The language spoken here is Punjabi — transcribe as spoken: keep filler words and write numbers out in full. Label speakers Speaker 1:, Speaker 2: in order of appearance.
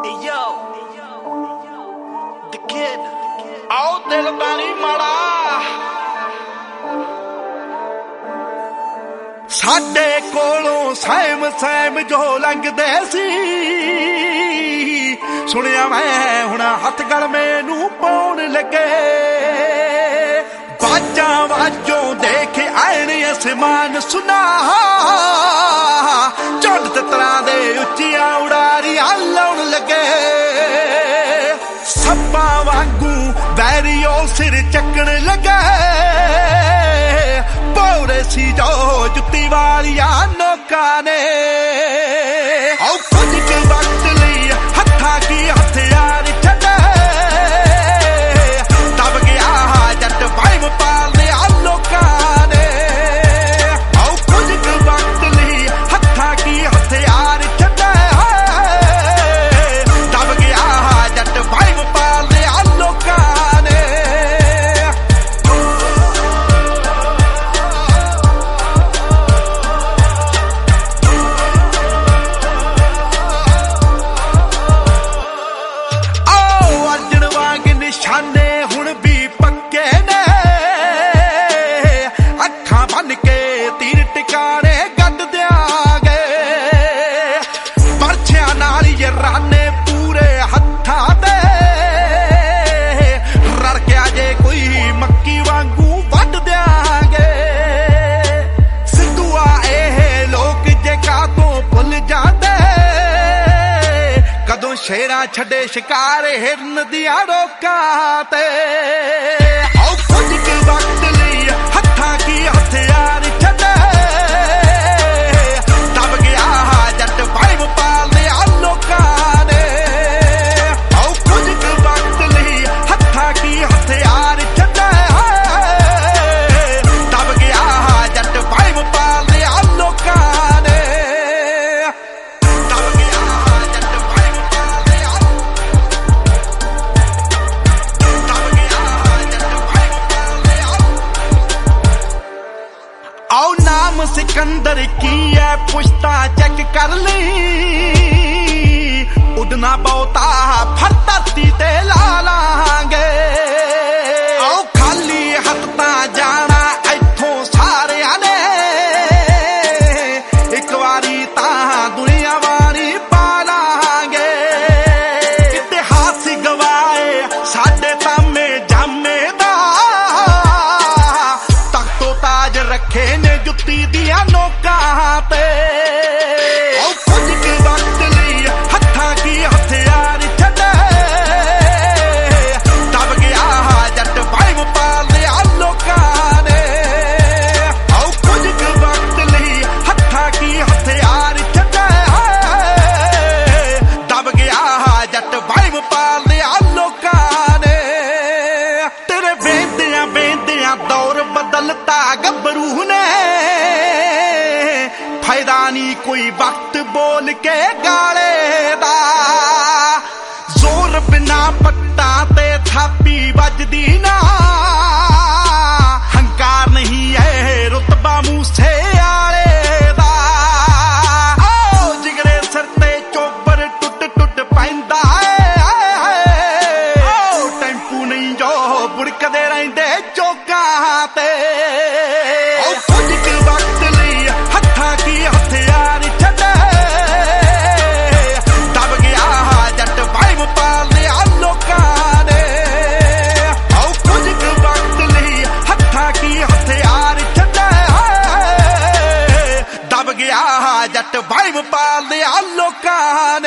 Speaker 1: Yo, the kid, ਆਓ ਦਿਲ ਦਾ ਨੀ ਮਾੜਾ ਸਾਡੇ ਕੋਲੋਂ ਸੈਮ ਸੈਮ ਜੋ ਲੰਘਦੇ ਸੀ ਸੁਣਿਆ ਮੈਂ ਹੁਣ ਹੱਥ ਗਲ ਮੈਨੂੰ ਪਾਉਣ ਲੱਗੇ ਬਾਜਾਂ ਵਾਜੋਂ ਦੇਖ ਆਏ ਨੇ ਅਸਮਾਨ ਸੁਨਾ ਚੰਦ ਤਤਰਾਂ ਦੇ ਉੱਚੀਆਂ ਉਡਾਰੀਆਂ ਲਾਉਣ ਲੱਗੇ ਸੱਪਾਂ ਵਾਂਗੂ ਵੈਰੀਓ ਸਿਰ ਚੱਕਣ ਲੱਗੇ ਪੌੜੇ ਸੀ ਜੋ ਜੁੱਤੀ ਵਾਲੀਆਂ ਨੋਕਾਂ ਨੇ ਆਓ ਕੁਝ ਕੁ ਵਕਤ ਲਈ ਹੱਥਾਂ ਕੀ ਹਥਿਆਰ ਛੱਡੇ ਦਬ ਗਿਆ ਜੱਟ ਵਾਈਮ ਪਾਲਦੇ ਆ ਲੋਕਾਂ ਨੇ ਆਓ ਕੁਝ ਕੁ ਵਕਤ ਲਈ ਹੱਥਾਂ ਕੀ ਹਥਿਆਰ ਛੱਡੇ ਦਬ ਗਿਆ ਜੱਟ ਵਾਈਮ ਪਾਲਦੇ ਆ ਲੋਕਾਂ ਨੇ ਨਿਸ਼ਾਨੇ ਹੁਣ ਵੀ ਪੱਕੇ ਨੇ ਅੱਖਾਂ ਬੰਨ ਕੇ ਤੀਰ ਟਿਕਾਣੇ ਗੱਡ ਦਿਆਂਗੇ ਪਰਛਿਆਂ ਨਾਲ ਯਾਰਾਨੇ ਪੂਰੇ ਹੱਥਾਂ ਤੇ ਰੜ ਕੇ ਜੇ ਕੋਈ ਮੱਕੀ ਵਾਂਗੂ ਵੱਢ ਦਿਆਂਗੇ ਸਿੱਧੂਆ ਇਹ ਲੋਕ ਜੇ ਕਾਤੋਂ ਭੁੱਲ ਜਾਂਦੇ ਕਦੋਂ ਸ਼ੇਰਾਂ ਛੱਡੇ ਸ਼ਿਕਾਰ ਹਿਰਨ ਦੀਆਂ ਰੋਕਾਂ ਤੇ ਆਓ ਕੁਝ ਕੁ ਵਕਤ ਲਈ ਹੱਥਾਂ ਕੀ ਹਥਿਆਰ ਛੱਡੇ ਦਬ ਗਿਆ ਜੱਟ ਵਾਈਮ ਪਾਲਦੇ ਆ ਲੋਕਾਂ ਨੇ ਆਓ ਕੁਝ ਕੁ ਵਕਤ ਲਈ ਹੱਥਾਂ ਕੀ ਹਥਿਆਰ ਛੱਡੇ ਦਬ ਗਿਆ ਜੱਟ ਵਾਈਮ ਪਾਲਦੇ ਆ ਲੋਕਾਂ ਨੇ ਆਓ ਨਾਮ ਸਿਕੰਦਰ ਕੀ ਐ ਪੁਸ਼ਤਾ ਚੈੱਕ ਕਰ ਲਈ ਉਡਣਾ ਬਹੁਤਾ ਫਰ ਧਰਤੀ ਤੇ ਲਾ ਲਾਂਗੇ ਆਓ ਖਾਲੀ ਹੱਥ ਤਾਂ ਜਾਣਾ ਇੱਥੋਂ ਸਾਰਿਆਂ ਨੇ ਇੱਕ ਵਾਰੀ ਤਾਂ ਦੁਨੀਆ ਵਾਰੀ ਪਾ ਲਾਂਗੇ ਇਤਿਹਾਸ ਗਵਾਏ ਸਾਡੇ ਤਾਮੇ ਜਾਮੇ ਦਾ ਤਖਤੋ ਤਾਜ ਰੱਖੇ ਨੇ ਜੁੱਤੀ ਦੀਆਂ ਨੋਕਾਂ ਤੇ ਆਓ ਕੁਝ ਕੁ ਵਕਤ ਲਈ ਹੱਥਾਂ ਕੀ ਹਥਿਆਰ ਛੱਡੇ ਦਬ ਗਿਆ ਜੱਟ ਵਾਈਮ ਪਾਲਦੇ ਆ ਲੋਕਾਂ ਨੇ ਆਓ ਕੁਝ ਕੁ ਵਕਤ ਲਈ ਹੱਥਾਂ ਕੀ ਹਥਿਆਰ ਛੱਡੇ ਦਬ ਗਿਆ ਜੱਟ ਵਾਈਮ ਪਾਲਦੇ ਆ ਲੋਕਾਂ ਨੇ ਤੇਰੇ ਵੇਂਦਿਆਂ ਵੇਂਦਿਆਂ ਦੌਰ ਬਦਲਤਾ ਗੱਭਰੂ ਨੇ ਫਾਇਦਾ ਨਹੀਂ ਕੋਈ ਵਕਤ ਬੋਲ ਕੇ ਗਾਲੇ ਦਾ ਜ਼ੋਰ ਬਿਨਾ ਪੱਟਾਂ ਤੇ ਥਾਪੀ ਵੱਜਦੀ ਨਾ ਹੰਕਾਰ ਨਹੀਂ ਇਹ ਰੁਤਬਾ ਮੂਸੇ ਆਲੇ ਦਾ ਆਓ ਜਿਗਰੇ ਸਿਰ ਤੇ ਚੋਬਰ ਟੁੱਟ ਟੁੱਟ ਪੈਂਦਾ ਆਓ ਟੈਂਪੂ ਨਹੀਂ ਜੋ ਬੁੜਕਦੇ ਰਹਿੰਦੇ ਚੌਕਾਂ ਤੇ ਆਓ ਕੁਝ ਕੁ ਵਕਤ ਲਈ ਹੱਥਾਂ ਕੀ ਹਥਿਆਰ ਛੱਡੇ ਦਬ ਗਿਆ ਜੱਟ ਵਾਈਮ ਪਾਲਦੇ ਆ ਲੋਕਾਂ ਨੇ ਆਓ ਕੁਝ ਕੁ ਵਕਤ ਲਈ ਹੱਥਾਂ ਕੀ ਹਥਿਆਰ ਛੱਡੇ ਦਬ ਗਿਆ ਜੱਟ ਵਾਈਮ ਪਾਲਦੇ ਆ ਲੋਕਾਂ ਨੇ